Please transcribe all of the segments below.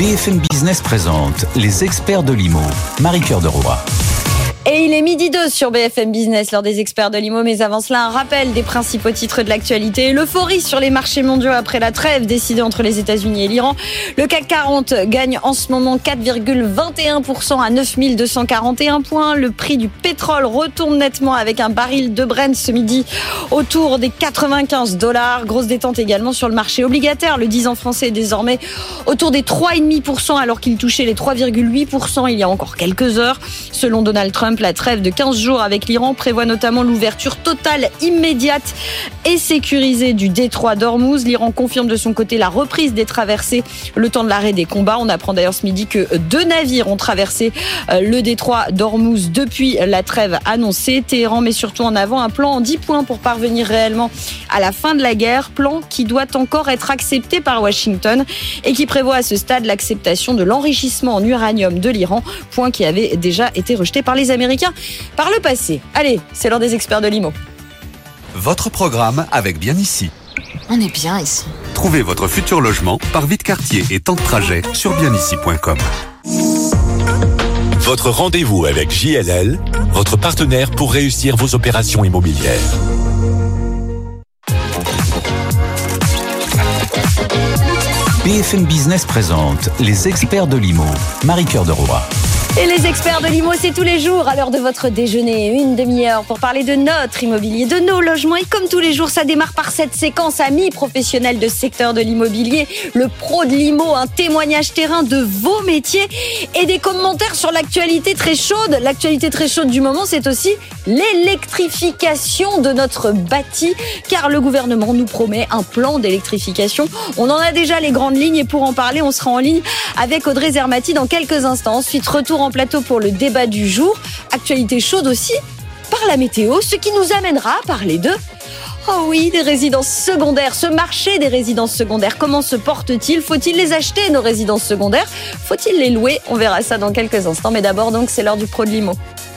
BFM Business présente les experts de l'IMO. Marie-Cœur de Roy. Et il est 12h sur BFM Business, l'heure des experts de l'IMO. Mais avant cela, un rappel des principaux titres de l'actualité. L'euphorie sur les marchés mondiaux après la trêve décidée entre les États-Unis et l'Iran. Le CAC 40 gagne en ce moment 4,21% à 9241 points. Le prix du pétrole retourne nettement avec un baril de Brent ce midi autour des $95. Grosse détente également sur le marché obligataire. Le 10 ans français est désormais autour des 3,5% alors qu'il touchait les 3,8% il y a encore quelques heures. Selon Donald Trump, la trêve de 15 jours avec l'Iran prévoit notamment l'ouverture totale, immédiate et sécurisée du détroit d'Ormuz. L'Iran confirme de son côté la reprise des traversées le temps de l'arrêt des combats. On apprend d'ailleurs ce midi que 2 navires ont traversé le détroit d'Ormuz depuis la trêve annoncée. Téhéran met surtout en avant un plan en 10 points pour parvenir réellement à la fin de la guerre. Plan qui doit encore être accepté par Washington et qui prévoit à ce stade l'acceptation de l'enrichissement en uranium de l'Iran, point qui avait déjà été rejeté par les Américains par le passé. Allez, c'est l'heure des experts de l'IMO. Votre programme avec Bien Ici. On est bien ici. Trouvez votre futur logement par vie de quartier et temps de trajet sur bienici.com. Votre rendez-vous avec JLL, votre partenaire pour réussir vos opérations immobilières. BFM Business présente les experts de l'IMO. Marie-Cœur de Roy. Et les experts de l'IMO, c'est tous les jours à l'heure de votre déjeuner, une demi-heure pour parler de notre immobilier, de nos logements. Et comme tous les jours, ça démarre par cette séquence amis professionnels de secteur de l'immobilier, le pro de l'IMO, un témoignage terrain de vos métiers et des commentaires sur l'actualité très chaude. L'actualité très chaude du moment, c'est aussi l'électrification de notre bâti, car le gouvernement nous promet un plan d'électrification. On en a déjà les grandes lignes et pour en parler, on sera en ligne avec Audrey Zermati dans quelques instants. Ensuite, retour en plateau pour le débat du jour. Actualité chaude aussi par la météo, ce qui nous amènera à parler de... Oh oui, des résidences secondaires, ce marché des résidences secondaires, comment se porte-t-il? Faut-il les acheter, nos résidences secondaires? Faut-il les louer? On verra ça dans quelques instants. Mais d'abord, donc, c'est l'heure du pro de l'IMO.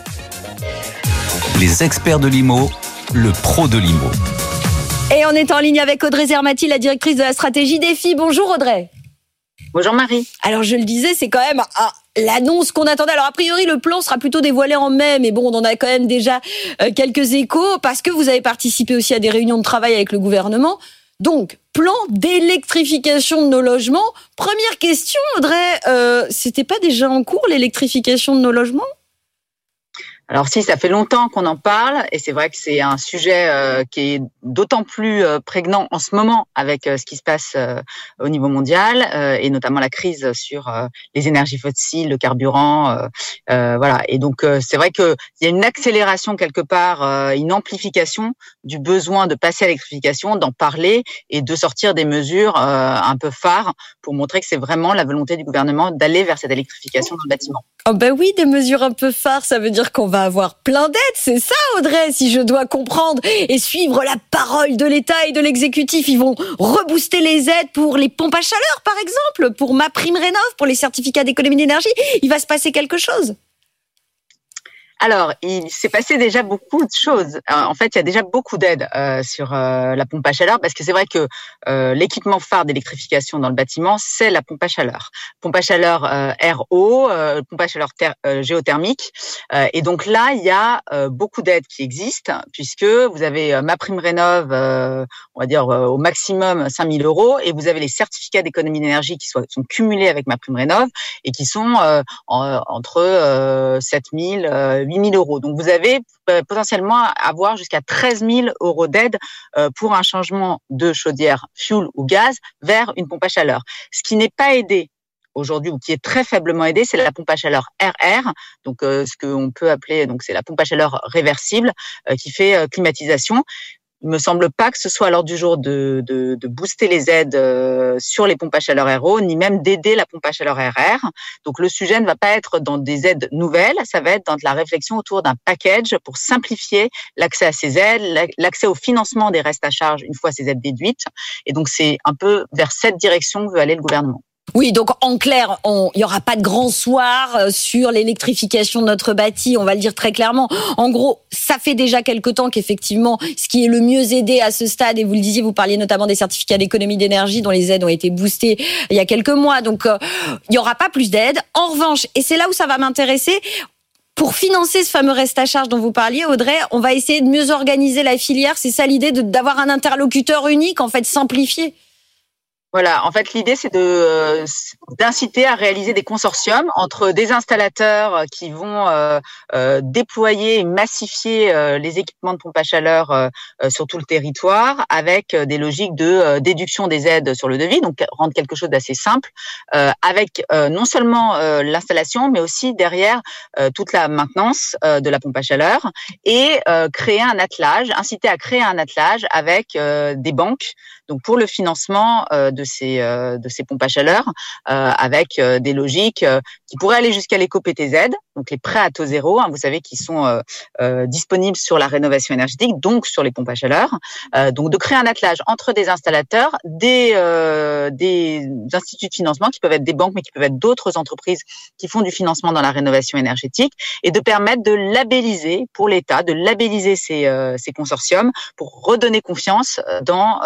Les experts de l'IMO, le pro de l'IMO. Et on est en ligne avec Audrey Zermati, la directrice de la stratégie Défi. Bonjour Audrey. Bonjour Marie. Alors je le disais, c'est quand même l'annonce qu'on attendait. Alors a priori le plan sera plutôt dévoilé en mai, mais bon, on en a quand même déjà quelques échos parce que vous avez participé aussi à des réunions de travail avec le gouvernement. Donc plan d'électrification de nos logements. Première question Audrey, c'était pas déjà en cours l'électrification de nos logements ? Alors si, ça fait longtemps qu'on en parle et c'est vrai que c'est un sujet qui est d'autant plus prégnant en ce moment avec ce qui se passe au niveau mondial et notamment la crise sur les énergies fossiles, le carburant, voilà. Et donc c'est vrai que il y a une accélération quelque part, une amplification du besoin de passer à l'électrification, d'en parler et de sortir des mesures un peu phares pour montrer que c'est vraiment la volonté du gouvernement d'aller vers cette électrification dans le bâtiment. Oh ben oui, des mesures un peu phares, ça veut dire qu'on va avoir plein d'aides, c'est ça Audrey, si je dois comprendre et suivre la parole de l'État et de l'exécutif. Ils vont rebooster les aides pour les pompes à chaleur par exemple, pour MaPrimeRénov', pour les certificats d'économie d'énergie. Il va se passer quelque chose. Alors, il s'est passé déjà beaucoup de choses. En fait, il y a déjà beaucoup d'aides sur la pompe à chaleur parce que c'est vrai que l'équipement phare d'électrification dans le bâtiment, c'est la pompe à chaleur. Pompe à chaleur RO, pompe à chaleur géothermique. Et donc là, il y a beaucoup d'aides qui existent puisque vous avez MaPrimeRénov', on va dire au maximum 5 000 € et vous avez les certificats d'économie d'énergie qui sont cumulés avec MaPrimeRénov' et qui sont entre 7 000 8 000 €. Donc, vous avez potentiellement avoir jusqu'à 13 000 € d'aide pour un changement de chaudière fuel ou gaz vers une pompe à chaleur. Ce qui n'est pas aidé aujourd'hui ou qui est très faiblement aidé, c'est la pompe à chaleur RR, donc ce qu'on peut appeler, donc c'est la pompe à chaleur réversible qui fait climatisation. Il me semble pas que ce soit à l'ordre du jour de booster les aides sur les pompes à chaleur RO, ni même d'aider la pompe à chaleur RR. Donc le sujet ne va pas être dans des aides nouvelles, ça va être dans de la réflexion autour d'un package pour simplifier l'accès à ces aides, l'accès au financement des restes à charge une fois ces aides déduites. Et donc c'est un peu vers cette direction que veut aller le gouvernement. Oui, donc en clair, il y aura pas de grand soir sur l'électrification de notre bâti, on va le dire très clairement. En gros, ça fait déjà quelque temps qu'effectivement, ce qui est le mieux aidé à ce stade, et vous le disiez, vous parliez notamment des certificats d'économie d'énergie dont les aides ont été boostées il y a quelques mois, donc il y aura pas plus d'aides. En revanche, et c'est là où ça va m'intéresser, pour financer ce fameux reste à charge dont vous parliez, Audrey, on va essayer de mieux organiser la filière. C'est ça l'idée, d'avoir un interlocuteur unique, en fait, simplifié. Voilà, en fait, l'idée, c'est d'inciter à réaliser des consortiums entre des installateurs qui vont déployer et massifier les équipements de pompe à chaleur sur tout le territoire, avec des logiques de déduction des aides sur le devis, donc rendre quelque chose d'assez simple, avec non seulement l'installation, mais aussi derrière toute la maintenance de la pompe à chaleur, et créer un attelage, inciter à créer un attelage avec des banques, donc pour le financement de ces pompes à chaleur, avec des logiques qui pourraient aller jusqu'à l'éco-PTZ, donc les prêts à taux zéro, vous savez, qui sont disponibles sur la rénovation énergétique, donc sur les pompes à chaleur. Donc de créer un attelage entre des installateurs, des instituts de financement qui peuvent être des banques, mais qui peuvent être d'autres entreprises qui font du financement dans la rénovation énergétique, et de permettre de labelliser pour l'État, de labelliser ces consortiums pour redonner confiance dans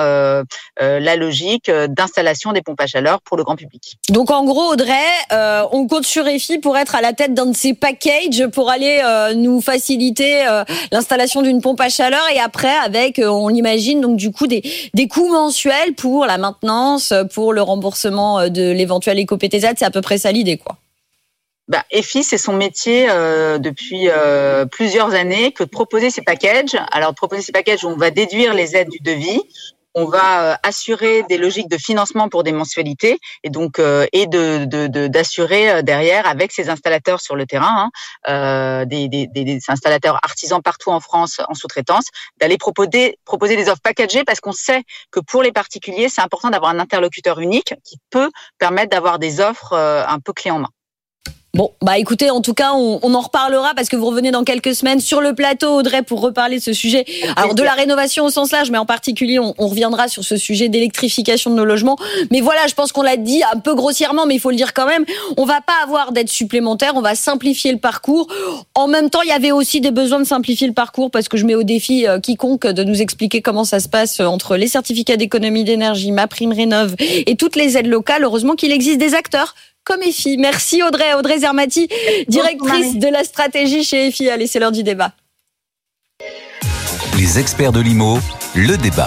la logique d'installation des pompes à chaleur pour le grand public. Donc en gros, Audrey, on compte sur EFI pour être à la tête d'un de ces packages pour aller nous faciliter l'installation d'une pompe à chaleur, et après avec, on l'imagine, donc du coup des coûts mensuels pour la maintenance, pour le remboursement de l'éventuel éco-PTZ. C'est à peu près ça l'idée, quoi. EFI, c'est son métier depuis plusieurs années que de proposer ces packages. Alors, proposer ces packages où on va déduire les aides du devis, on va assurer des logiques de financement pour des mensualités, et donc d'assurer derrière avec ces installateurs sur le terrain, des installateurs artisans partout en France en sous-traitance, d'aller proposer des offres packagées, parce qu'on sait que pour les particuliers, c'est important d'avoir un interlocuteur unique qui peut permettre d'avoir des offres un peu clés en main. Bon, écoutez, en tout cas, on en reparlera, parce que vous revenez dans quelques semaines sur le plateau, Audrey, pour reparler de ce sujet. Alors, de la rénovation au sens large, mais en particulier, on reviendra sur ce sujet d'électrification de nos logements. Mais voilà, je pense qu'on l'a dit un peu grossièrement, mais il faut le dire quand même. On va pas avoir d'aide supplémentaire, on va simplifier le parcours. En même temps, il y avait aussi des besoins de simplifier le parcours, parce que je mets au défi quiconque de nous expliquer comment ça se passe entre les certificats d'économie d'énergie, MaPrimeRénov' et toutes les aides locales. Heureusement qu'il existe des acteurs comme EFI. Merci Audrey Zermati, directrice de la stratégie chez EFI. Allez, c'est l'heure du débat. Les experts de l'IMO, le débat.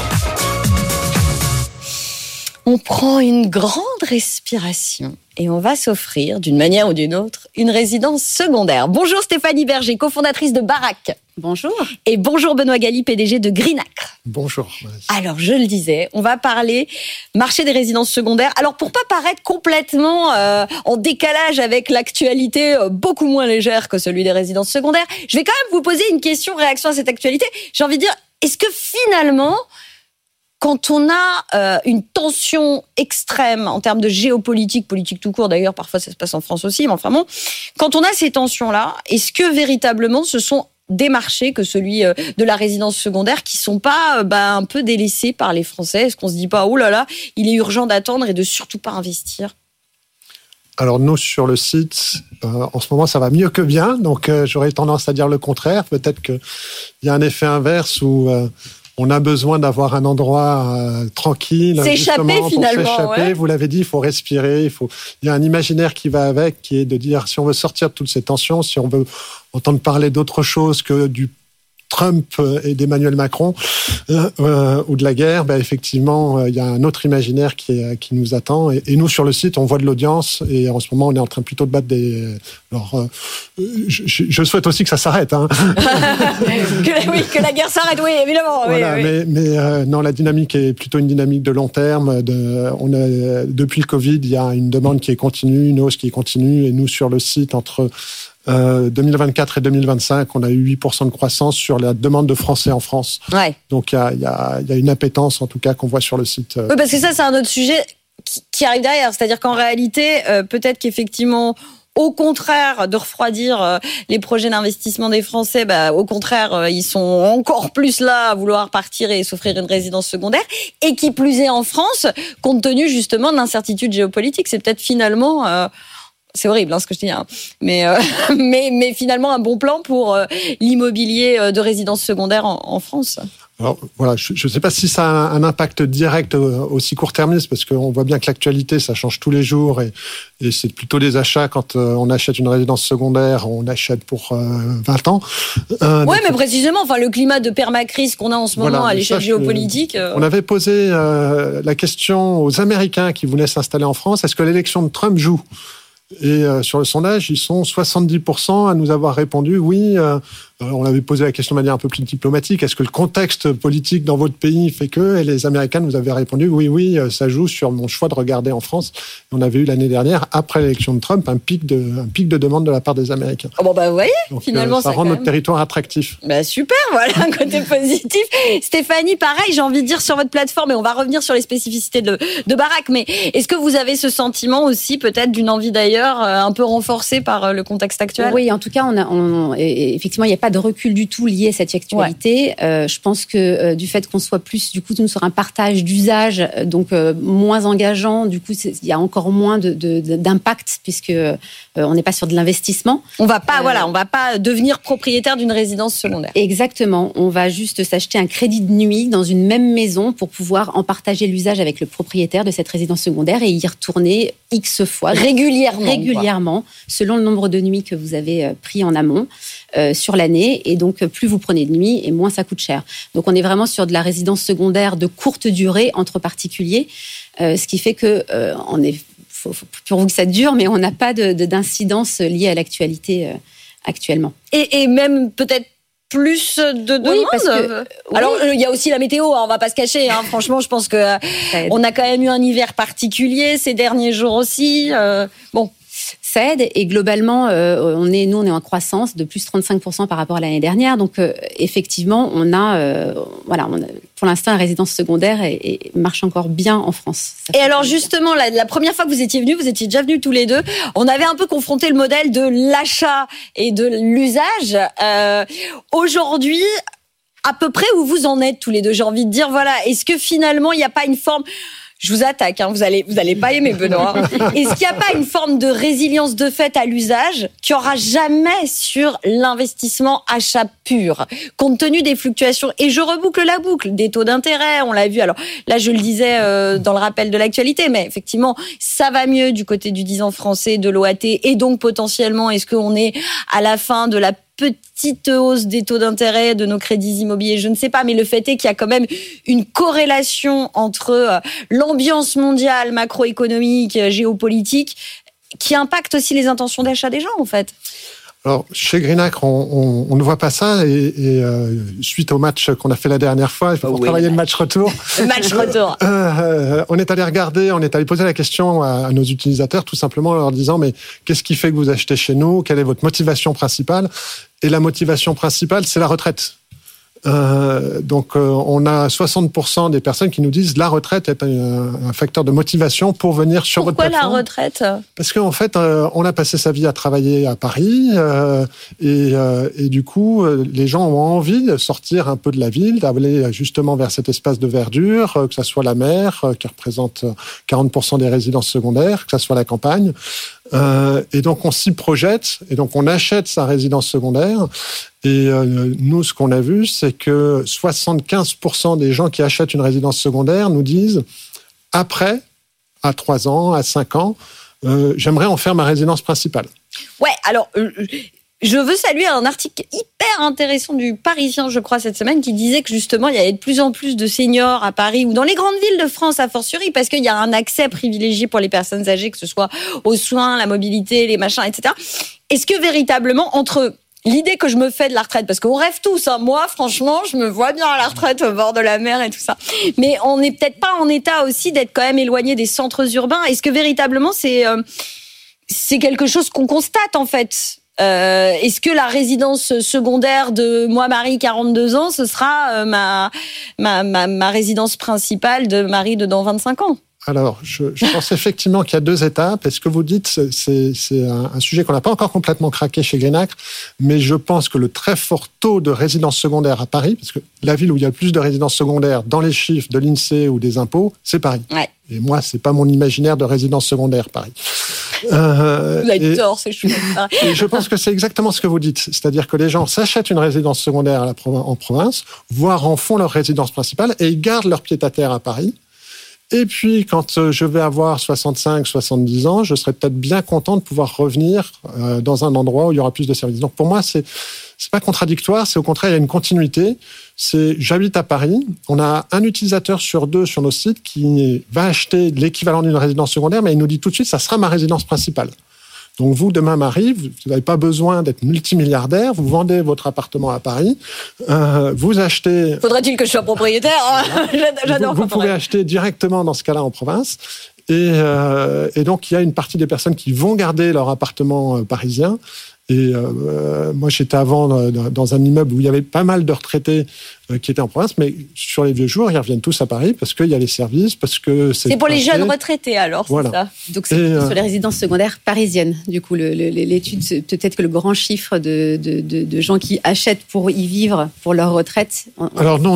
On prend une grande respiration et on va s'offrir, d'une manière ou d'une autre, une résidence secondaire. Bonjour Stéphanie Berger, cofondatrice de Baraque. Bonjour. Et bonjour Benoît Galli, PDG de Greenacre. Bonjour. Alors, je le disais, on va parler marché des résidences secondaires. Alors, pour pas paraître complètement en décalage avec l'actualité beaucoup moins légère que celui des résidences secondaires, je vais quand même vous poser une question réaction à cette actualité. J'ai envie de dire, est-ce que finalement, quand on a une tension extrême en termes de géopolitique, politique tout court d'ailleurs, parfois ça se passe en France aussi, mais enfin bon, quand on a ces tensions-là, est-ce que véritablement ce sont des marchés que celui de la résidence secondaire qui sont pas un peu délaissés par les Français? Est-ce qu'on se dit pas, oh là là, il est urgent d'attendre et de surtout pas investir? Alors nous, sur le site, en ce moment, ça va mieux que bien, donc j'aurais tendance à dire le contraire. Peut-être qu'il y a un effet inverse où on a besoin d'avoir un endroit tranquille, s'échapper pour finalement. S'échapper. Ouais. Vous l'avez dit, il faut respirer. Il y a un imaginaire qui va avec, qui est de dire si on veut sortir de toutes ces tensions, si on veut entendre parler d'autre chose que du Trump et d'Emmanuel Macron ou de la guerre, effectivement, il y a un autre imaginaire qui nous attend. Et nous, sur le site, on voit de l'audience et en ce moment, on est en train plutôt de battre des... Alors, je souhaite aussi que ça s'arrête. Hein. que la guerre s'arrête, oui, évidemment. Voilà, oui. Mais non, la dynamique est plutôt une dynamique de long terme. Depuis le Covid, il y a une demande qui est continue, une hausse qui est continue. Et nous, sur le site, entre 2024 et 2025, on a eu 8% de croissance sur la demande de Français en France. Ouais. Donc, il y a une appétence, en tout cas, qu'on voit sur le site. Oui, parce que ça, c'est un autre sujet qui arrive derrière. C'est-à-dire qu'en réalité, peut-être qu'effectivement, au contraire de refroidir les projets d'investissement des Français, au contraire, ils sont encore plus là à vouloir partir et s'offrir une résidence secondaire. Et qui plus est en France, compte tenu justement de l'incertitude géopolitique, c'est peut-être finalement... c'est horrible ce que je dis, hein. Mais finalement un bon plan pour l'immobilier de résidence secondaire en France. Alors voilà, je ne sais pas si ça a un impact direct aussi court-termiste, parce qu'on voit bien que l'actualité, ça change tous les jours, et c'est plutôt des achats. Quand on achète une résidence secondaire, on achète pour 20 ans. Oui, mais précisément, le climat de permacrise qu'on a en ce moment à l'échelle géopolitique. On avait posé la question aux Américains qui voulaient s'installer en France, est-ce que l'élection de Trump joue ? Et sur le sondage, ils sont 70% à nous avoir répondu oui. On avait posé la question de manière un peu plus diplomatique. Est-ce que le contexte politique dans votre pays fait que... Et les Américains nous avaient répondu oui, ça joue sur mon choix de regarder en France. Et on avait eu l'année dernière, après l'élection de Trump, un pic de demande de la part des Américains. Oh vous voyez, donc, finalement, ça rend notre territoire attractif. Super, voilà un côté positif. Stéphanie, pareil, j'ai envie de dire sur votre plateforme, et on va revenir sur les spécificités de Barack, mais est-ce que vous avez ce sentiment aussi peut-être d'une envie d'ailleurs un peu renforcée par le contexte actuel ? Oui, en tout cas, effectivement, il n'y a pas de recul du tout lié à cette actualité. Ouais. Je pense que du fait qu'on soit plus, du coup, sur un partage d'usage, donc moins engageant, du coup, il y a encore moins d'impact puisque on n'est pas sur de l'investissement. On va pas devenir propriétaire d'une résidence secondaire. Exactement. On va juste s'acheter un crédit de nuit dans une même maison pour pouvoir en partager l'usage avec le propriétaire de cette résidence secondaire et y retourner X fois. Régulièrement, selon le nombre de nuits que vous avez pris en amont sur l'année. Et donc, plus vous prenez de nuit et moins ça coûte cher. Donc, on est vraiment sur de la résidence secondaire de courte durée entre particuliers, ce qui fait que faut pour que ça dure, mais on n'a pas d'incidence liée à l'actualité actuellement. Et même peut-être plus de demandes. Oui, parce que, alors il y a aussi la météo, on va pas se cacher. Franchement, je pense que on a quand même eu un hiver particulier ces derniers jours aussi. Ça aide et globalement, on est en croissance de plus 35% par rapport à l'année dernière. Donc effectivement, on a pour l'instant une résidence secondaire et marche encore bien en France. Et alors justement, la première fois que vous étiez déjà venus tous les deux. On avait un peu confronté le modèle de l'achat et de l'usage. Aujourd'hui, à peu près où vous en êtes tous les deux, j'ai envie de dire, est-ce que finalement il n'y a pas une forme... Je vous attaque, vous allez pas aimer Benoît. Est-ce qu'il n'y a pas une forme de résilience de fait à l'usage qu'il n'y aura jamais sur l'investissement achat pur, compte tenu des fluctuations? Et je reboucle la boucle des taux d'intérêt, on l'a vu. Alors là, je le disais dans le rappel de l'actualité, mais effectivement, ça va mieux du côté du 10 ans français, de l'OAT, et donc potentiellement, est-ce qu'on est à la fin de la petite hausse des taux d'intérêt de nos crédits immobiliers, je ne sais pas, mais le fait est qu'il y a quand même une corrélation entre l'ambiance mondiale, macroéconomique, géopolitique, qui impacte aussi les intentions d'achat des gens, en fait. Alors, chez Greenacre, on ne voit pas ça, et suite au match qu'on a fait la dernière fois, il faut travailler le match retour. Le match retour. On est allé poser la question à nos utilisateurs, tout simplement en leur disant, mais qu'est-ce qui fait que vous achetez chez nous? Quelle est votre motivation principale? Et la motivation principale, c'est la retraite. Donc, on a 60% des personnes qui nous disent la retraite est un facteur de motivation pour venir sur votre plateforme. Pourquoi la retraite? Parce qu'en fait, on a passé sa vie à travailler à Paris et du coup, les gens ont envie de sortir un peu de la ville, d'aller justement vers cet espace de verdure, que ça soit la mer, qui représente 40% des résidences secondaires, que ça soit la campagne. Et donc, on s'y projette et donc on achète sa résidence secondaire. Et nous, ce qu'on a vu, c'est que 75% des gens qui achètent une résidence secondaire nous disent, après, à 3 ans, à 5 ans, j'aimerais en faire ma résidence principale. Ouais, alors... Je veux saluer un article hyper intéressant du Parisien, je crois, cette semaine, qui disait que justement, il y avait de plus en plus de seniors à Paris ou dans les grandes villes de France, a fortiori, parce qu'il y a un accès privilégié pour les personnes âgées, que ce soit aux soins, la mobilité, les machins, etc. Est-ce que véritablement, entre l'idée que je me fais de la retraite, parce qu'on rêve tous, moi, franchement, je me vois bien à la retraite au bord de la mer et tout ça, mais on n'est peut-être pas en état aussi d'être quand même éloigné des centres urbains. Est-ce que véritablement, c'est quelque chose qu'on constate, en fait? Est-ce que la résidence secondaire de moi, Marie, 42 ans, ce sera ma résidence principale de Marie de dans 25 ans? Alors, je pense effectivement qu'il y a 2 étapes. Et ce que vous dites, c'est un sujet qu'on n'a pas encore complètement craqué chez Greenacre, mais je pense que le très fort taux de résidence secondaire à Paris, parce que la ville où il y a le plus de résidences secondaires dans les chiffres de l'INSEE ou des impôts, c'est Paris. Ouais. Et moi, c'est pas mon imaginaire de résidence secondaire, Paris. Vous avez tort, c'est chouette. Et je pense que c'est exactement ce que vous dites. C'est-à-dire que les gens s'achètent une résidence secondaire en province, voire en font leur résidence principale, et ils gardent leur pied-à-terre à Paris. Et puis, quand je vais avoir 65, 70 ans, je serai peut-être bien content de pouvoir revenir dans un endroit où il y aura plus de services. Donc, pour moi, c'est pas contradictoire, c'est au contraire, il y a une continuité. J'habite à Paris, on a un utilisateur sur 2 sur nos sites qui va acheter l'équivalent d'une résidence secondaire, mais il nous dit tout de suite, ça sera ma résidence principale. Donc vous, demain, Marie, vous n'avez pas besoin d'être multimilliardaire, vous vendez votre appartement à Paris, vous achetez... Faudrait-il que je sois propriétaire? J'adore. Vous pouvez acheter directement dans ce cas-là en province. Et donc, il y a une partie des personnes qui vont garder leur appartement parisien. Et moi, j'étais avant dans un immeuble où il y avait pas mal de retraités qui étaient en province, mais sur les vieux jours, ils reviennent tous à Paris parce qu'il y a les services, parce que c'est pour les jeunes retraités, alors, voilà. C'est ça. Donc, c'est sur les résidences secondaires parisiennes. Du coup, l'étude, peut-être que le grand chiffre de gens qui achètent pour y vivre, pour leur retraite... Alors non,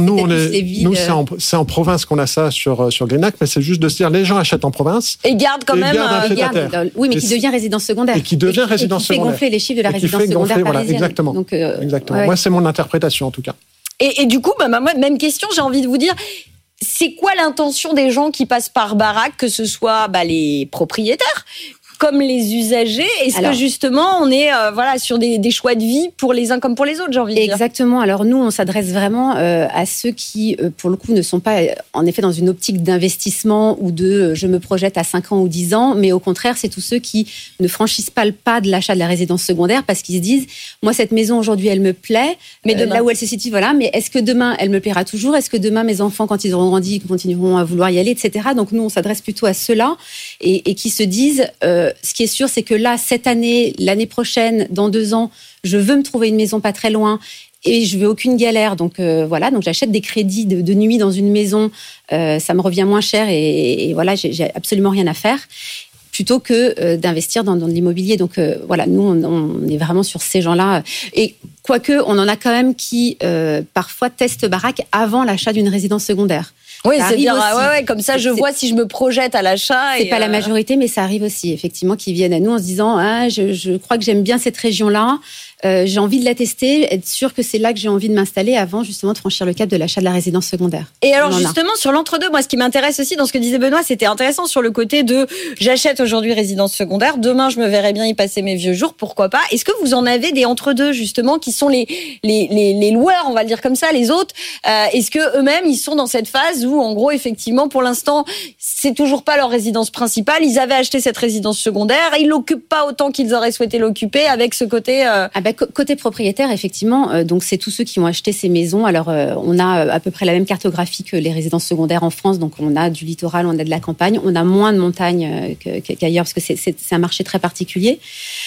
c'est en province qu'on a ça sur Greenacre, mais c'est juste de se dire, les gens achètent en province... Et gardent quand même... Oui, mais qui devient résidence secondaire. Et qui devient résidence secondaire. Qui fait gonfler les chiffres de la résidence secondaire parisienne. Voilà, exactement. Donc, exactement. Moi, c'est mon interprétation, en tout cas. Et du coup, même question, j'ai envie de vous dire, c'est quoi l'intention des gens qui passent par baraque, que ce soit les propriétaires comme les usagers? Est-ce que justement on est sur des choix de vie pour les uns comme pour les autres, j'ai envie de dire? Exactement. Alors nous, on s'adresse vraiment à ceux qui, pour le coup, ne sont pas en effet dans une optique d'investissement ou de je me projette à 5 ans ou 10 ans, mais au contraire, c'est tous ceux qui ne franchissent pas le pas de l'achat de la résidence secondaire parce qu'ils se disent, moi cette maison aujourd'hui elle me plaît, mais là où elle se situe, voilà, mais est-ce que demain elle me plaira toujours? Est-ce que demain mes enfants, quand ils auront grandi, continueront à vouloir y aller, etc. Donc nous, on s'adresse plutôt à ceux-là et qui se disent ce qui est sûr, c'est que là, cette année, l'année prochaine, dans 2 ans, je veux me trouver une maison pas très loin et je veux aucune galère. Donc voilà, donc j'achète des crédits de nuit dans une maison, ça me revient moins cher et voilà, j'ai absolument rien à faire, plutôt que d'investir dans de l'immobilier. Donc voilà, nous, on est vraiment sur ces gens-là. Et quoique, on en a quand même qui, parfois, testent baraque avant l'achat d'une résidence secondaire. Oui, c'est-à-dire, comme ça, je vois si je me projette à l'achat. C'est pas la majorité, mais ça arrive aussi, effectivement, qui viennent à nous en se disant, je crois que j'aime bien cette région-là, j'ai envie de la tester, être sûr que c'est là que j'ai envie de m'installer avant, justement, de franchir le cap de l'achat de la résidence secondaire. Et alors, justement, sur l'entre-deux, moi, ce qui m'intéresse aussi dans ce que disait Benoît, c'était intéressant sur le côté de j'achète aujourd'hui résidence secondaire, demain, je me verrais bien y passer mes vieux jours, pourquoi pas? Est-ce que vous en avez des entre-deux, justement, qui sont les loueurs, on va le dire comme ça, les autres? Est-ce que eux-mêmes, ils sont dans cette phase où, en gros, effectivement, pour l'instant, c'est toujours pas leur résidence principale. Ils avaient acheté cette résidence secondaire. Ils l'occupent pas autant qu'ils auraient souhaité l'occuper avec ce côté... Côté propriétaire, effectivement, donc c'est tous ceux qui ont acheté ces maisons. Alors, on a à peu près la même cartographie que les résidences secondaires en France. Donc, on a du littoral, on a de la campagne. On a moins de montagnes qu'ailleurs parce que c'est un marché très particulier.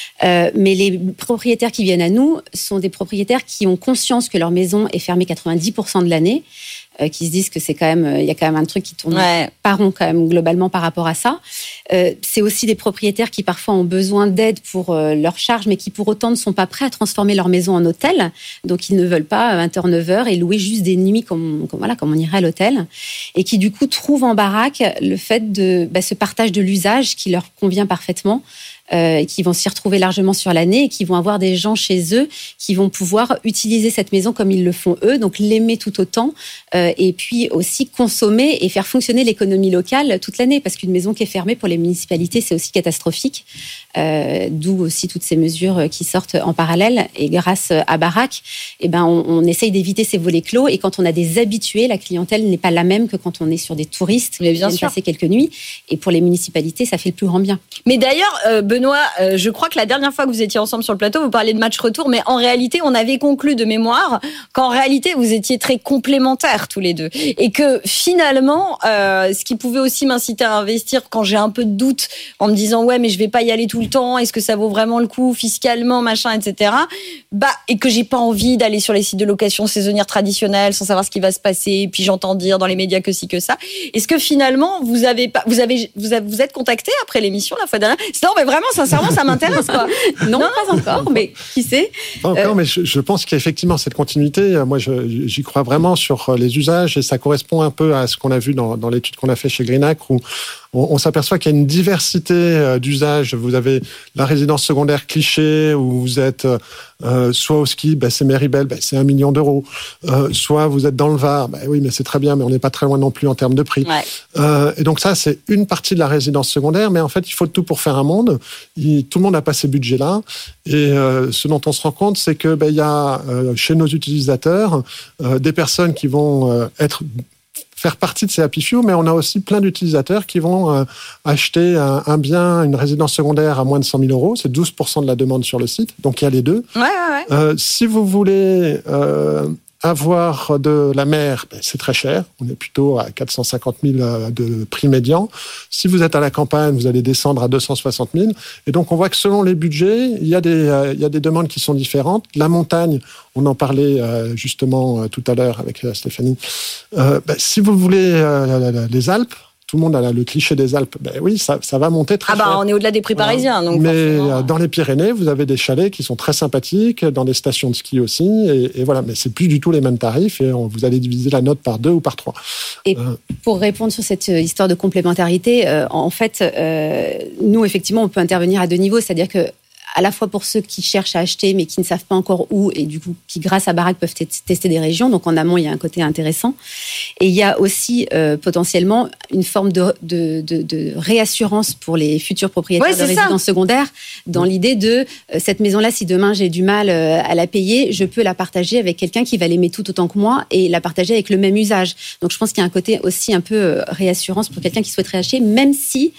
Mais les propriétaires qui viennent à nous sont des propriétaires qui ont conscience que leur maison est fermée 90% de l'année, qui se disent que c'est quand même, il y a quand même un truc qui tourne pas rond quand même globalement par rapport à ça. C'est aussi des propriétaires qui parfois ont besoin d'aide pour leurs charges, mais qui pour autant ne sont pas prêts à transformer leur maison en hôtel. Donc ils ne veulent pas 20h-9h et louer juste des nuits comme on irait à l'hôtel, et qui du coup trouvent en baraque le fait de ce partage de l'usage qui leur convient parfaitement. Qui vont s'y retrouver largement sur l'année et qui vont avoir des gens chez eux qui vont pouvoir utiliser cette maison comme ils le font eux, donc l'aimer tout autant et puis aussi consommer et faire fonctionner l'économie locale toute l'année, parce qu'une maison qui est fermée pour les municipalités, c'est aussi catastrophique, d'où aussi toutes ces mesures qui sortent en parallèle. Et grâce à Baraque, on essaye d'éviter ces volets clos, et quand on a des habitués, la clientèle n'est pas la même que quand on est sur des touristes qui viennent passer quelques nuits, et pour les municipalités, ça fait le plus grand bien. Mais d'ailleurs, Benoît, Benoît, je crois que la dernière fois que vous étiez ensemble sur le plateau, vous parliez de match retour, mais en réalité, on avait conclu de mémoire qu'en réalité, vous étiez très complémentaires tous les deux. Et que finalement, ce qui pouvait aussi m'inciter à investir quand j'ai un peu de doute, en me disant, ouais, mais je vais pas y aller tout le temps, est-ce que ça vaut vraiment le coup fiscalement, machin, etc. Et que j'ai pas envie d'aller sur les sites de location saisonnière traditionnels sans savoir ce qui va se passer, et puis j'entends dire dans les médias que si, que ça. Est-ce que finalement, vous êtes contacté après l'émission la fois dernière? Non, mais vraiment, sincèrement, ça m'intéresse, quoi. Non, pas encore, mais qui sait? Pas encore, mais je pense qu'effectivement, cette continuité, moi, j'y crois vraiment sur les usages, et ça correspond un peu à ce qu'on a vu dans l'étude qu'on a fait chez Greenacre, où on s'aperçoit qu'il y a une diversité d'usages. Vous avez la résidence secondaire cliché, où vous êtes soit au ski, c'est Méribel, c'est 1 million d'euros. Soit vous êtes dans le Var, oui, mais c'est très bien, mais on n'est pas très loin non plus en termes de prix. Ouais. Et donc ça, c'est une partie de la résidence secondaire, mais en fait, il faut tout pour faire un monde. Tout le monde n'a pas ces budgets-là. Et ce dont on se rend compte, c'est que il y a chez nos utilisateurs des personnes qui vont faire partie de ces Happy Few, mais on a aussi plein d'utilisateurs qui vont acheter un bien, une résidence secondaire à moins de 100 000 euros. C'est 12% de la demande sur le site. Donc, il y a les deux. Ouais. Si vous voulez avoir de la mer, c'est très cher. On est plutôt à 450 000 de prix médian. Si vous êtes à la campagne, vous allez descendre à 260 000. Et donc, on voit que selon les budgets, il y a des demandes qui sont différentes. La montagne, on en parlait justement tout à l'heure avec Stéphanie. Si vous voulez les Alpes, tout le monde a le cliché des Alpes. Oui, ça va monter très cher. On est au-delà des prix parisiens. Donc mais dans les Pyrénées, vous avez des chalets qui sont très sympathiques, dans des stations de ski aussi. Et voilà, mais c'est plus du tout les mêmes tarifs. Et vous allez diviser la note par 2 ou par 3. Et pour répondre sur cette histoire de complémentarité, en fait, nous, effectivement, on peut intervenir à 2 niveaux. C'est-à-dire que à la fois pour ceux qui cherchent à acheter mais qui ne savent pas encore où et du coup qui grâce à Baraque peuvent tester des régions. Donc en amont, il y a un côté intéressant. Et il y a aussi potentiellement une forme de réassurance pour les futurs propriétaires de résidences secondaires dans l'idée de cette maison-là, si demain j'ai du mal à la payer, je peux la partager avec quelqu'un qui va l'aimer tout autant que moi et la partager avec le même usage. Donc je pense qu'il y a un côté aussi un peu réassurance pour quelqu'un qui souhaiterait acheter, même si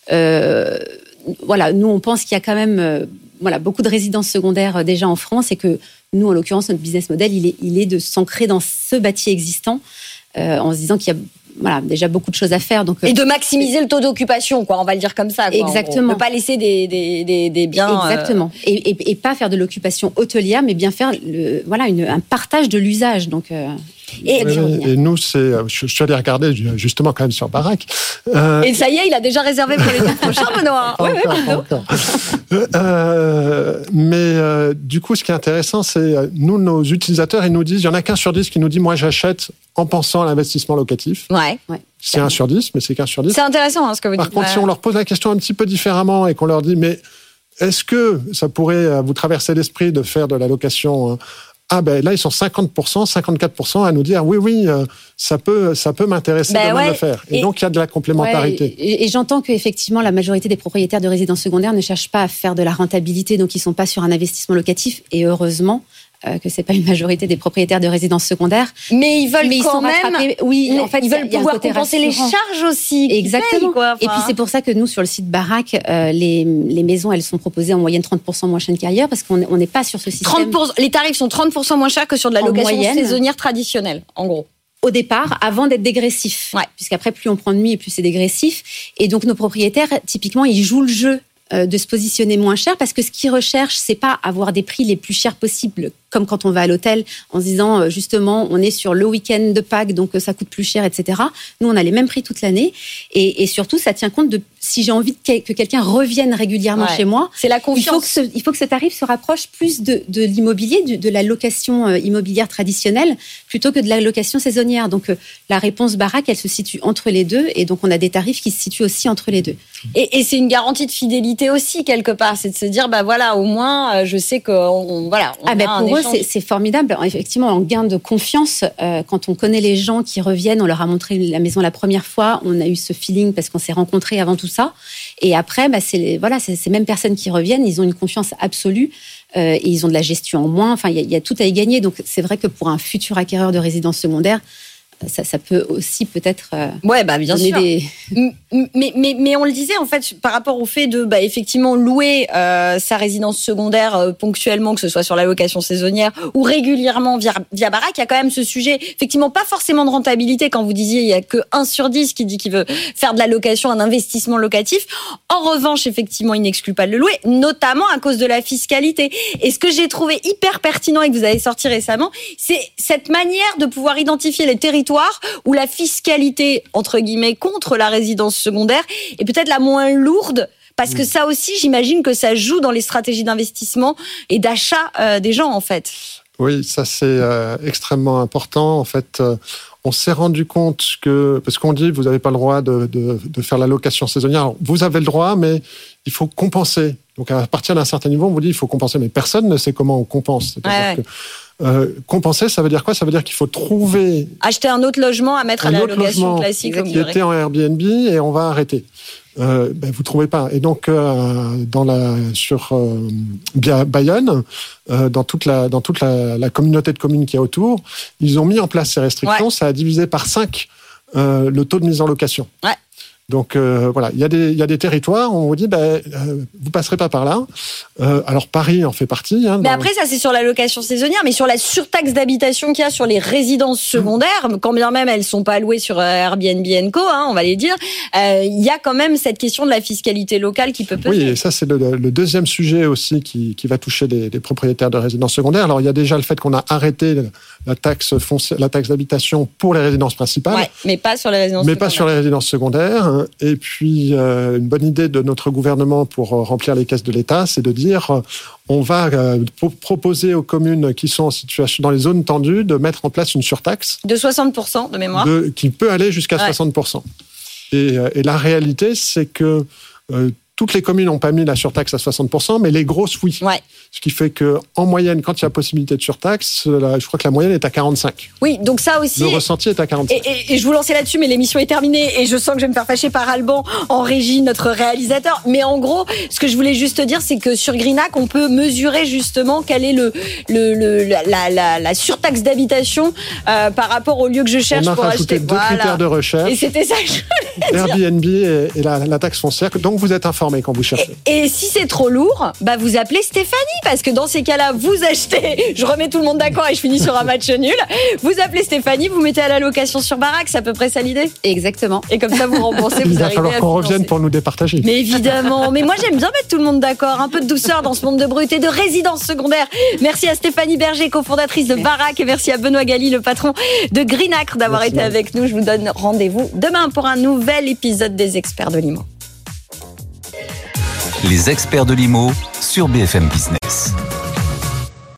nous, on pense qu'il y a quand même beaucoup de résidences secondaires déjà en France et que nous, en l'occurrence, notre business model, il est de s'ancrer dans ce bâti existant en se disant qu'il y a déjà beaucoup de choses à faire. Donc, et de maximiser le taux d'occupation, on va le dire comme ça. Exactement. Ne pas laisser des biens... Exactement. Et pas faire de l'occupation hôtelière, mais bien faire un partage de l'usage. Donc... Et nous, je suis allé regarder justement quand même sur Baraque. Et ça y est, il a déjà réservé pour les 2 prochains, Benoît. Encore. Mais du coup, ce qui est intéressant, c'est nos utilisateurs, ils nous disent, il y en a qu'un sur 10 qui nous dit, moi, j'achète en pensant à l'investissement locatif. Ouais. C'est 1 sur 10, mais c'est qu'un sur 10. C'est intéressant ce que vous dites. Par contre, si on leur pose la question un petit peu différemment et qu'on leur dit, mais est-ce que ça pourrait vous traverser l'esprit de faire de la location là, ils sont 50%, 54% à nous dire oui, ça peut m'intéresser demain de le faire. Et donc, il y a de la complémentarité. Et j'entends qu'effectivement, la majorité des propriétaires de résidences secondaires ne cherchent pas à faire de la rentabilité, donc ils ne sont pas sur un investissement locatif. Et heureusement que c'est pas une majorité des propriétaires de résidences secondaires. Mais ils veulent quand même. En fait, ils veulent pouvoir compenser les charges aussi. Exactement. Et puis c'est pour ça que nous, sur le site Baraque, les maisons, elles sont proposées en moyenne 30% moins chères qu'ailleurs, parce qu'on n'est pas sur ce système. Les tarifs sont 30% moins chers que sur de la location saisonnière traditionnelle, en gros. Au départ, avant d'être dégressif. Puisqu'après, plus on prend de nuit et plus c'est dégressif. Et donc, nos propriétaires, typiquement, ils jouent le jeu de se positionner moins cher parce que ce qu'ils recherchent, c'est pas avoir des prix les plus chers possibles, comme quand on va à l'hôtel en se disant justement on est sur le week-end de Pâques donc ça coûte plus cher, etc. Nous, on a les mêmes prix toute l'année et surtout, ça tient compte de si j'ai envie que quelqu'un revienne régulièrement chez moi. C'est la confiance. Il faut que ce tarif se rapproche plus de l'immobilier, de la location immobilière traditionnelle plutôt que de la location saisonnière. Donc la réponse Baraque, elle se situe entre les deux et donc on a des tarifs qui se situent aussi entre les deux. Et c'est une garantie de fidélité aussi quelque part, c'est de se dire au moins je sais que pour eux c'est formidable. Effectivement, en gain de confiance, quand on connaît les gens qui reviennent, on leur a montré la maison la première fois, on a eu ce feeling parce qu'on s'est rencontrés avant tout ça. Et après, c'est ces mêmes personnes qui reviennent, ils ont une confiance absolue et ils ont de la gestion en moins. Enfin, il y a tout à y gagner. Donc, c'est vrai que pour un futur acquéreur de résidence secondaire, ça peut aussi peut-être bien donner sûr. Mais on le disait en fait par rapport au fait de effectivement louer sa résidence secondaire ponctuellement, que ce soit sur la location saisonnière ou régulièrement via baraque, il y a quand même ce sujet effectivement pas forcément de rentabilité. Quand vous disiez il y a que 1 sur 10 qui dit qu'il veut faire de la location un investissement locatif. En revanche, effectivement, il n'exclut pas de le louer, notamment à cause de la fiscalité. Et ce que j'ai trouvé hyper pertinent et que vous avez sorti récemment, c'est cette manière de pouvoir identifier les territoires où la fiscalité, entre guillemets, contre la résidence secondaire est peut-être la moins lourde. Parce que ça aussi, j'imagine que ça joue dans les stratégies d'investissement et d'achat des gens, en fait. Oui, ça c'est extrêmement important. En fait, on s'est rendu compte que, parce qu'on dit, vous n'avez pas le droit de faire la location saisonnière. Alors, vous avez le droit, mais il faut compenser. Donc, à partir d'un certain niveau, on vous dit il faut compenser, mais personne ne sait comment on compense. C'est-à-dire que compenser, ça veut dire quoi ? Ça veut dire qu'il faut trouver... Acheter un autre logement à mettre à la location classique. Qui était en Airbnb et on va arrêter. Vous trouvez pas. Et donc sur Bayonne, dans toute la communauté de communes qui est autour, ils ont mis en place ces restrictions. Ouais. Ça a divisé par 5 le taux de mise en location. Ouais. Donc voilà, il y a des territoires où on vous dit vous passerez pas par là. Alors Paris en fait partie. Mais après ça c'est sur la location saisonnière, mais sur la surtaxe d'habitation qu'il y a sur les résidences secondaires, quand bien même elles sont pas louées sur Airbnb & Co, on va les dire, il y a quand même cette question de la fiscalité locale qui peut peser. Oui, et ça c'est le deuxième sujet aussi qui va toucher les propriétaires de résidences secondaires. Alors il y a déjà le fait qu'on a arrêté la taxe d'habitation pour les résidences principales, mais pas sur les résidences secondaires. Et puis, une bonne idée de notre gouvernement pour remplir les caisses de l'État, c'est de dire on va proposer aux communes qui sont en situation dans les zones tendues de mettre en place une surtaxe de 60% de mémoire, qui peut aller jusqu'à 60%. Et la réalité, c'est que toutes les communes n'ont pas mis la surtaxe à 60%, mais les grosses, oui. Ouais. Ce qui fait qu'en moyenne, quand il y a possibilité de surtaxe, je crois que la moyenne est à 45. Oui, donc ça aussi... Le ressenti est à 45. Et je vous lançais là-dessus, mais l'émission est terminée et je sens que je vais me faire fâcher par Alban en régie, notre réalisateur. Mais en gros, ce que je voulais juste dire, c'est que sur Greenac, on peut mesurer justement quelle est la surtaxe d'habitation par rapport au lieu que je cherche pour acheter. On a rajouté 2 critères de recherche. Et c'était ça que je voulais dire. Airbnb et la taxe foncière. Donc vous êtes informé quand vous cherchez. Et si c'est trop lourd, vous appelez Stéphanie, parce que dans ces cas-là, vous achetez, je remets tout le monde d'accord et je finis sur un match nul, vous appelez Stéphanie, vous mettez à la location sur baraque, c'est à peu près ça l'idée ? Exactement. Et comme ça, vous remboursez, vous arrivez à... Il va falloir qu'on revienne pour nous départager. Mais évidemment, mais moi j'aime bien mettre tout le monde d'accord, un peu de douceur dans ce monde de brut et de résidence secondaire. Merci à Stéphanie Berger, cofondatrice de Baraque, et merci à Benoît Galli, le patron de Greenacre, d'avoir été avec nous. Je vous donne rendez-vous demain pour un nouvel épisode des Experts de l'IMO. Les Experts de l'IMO sur BFM Business.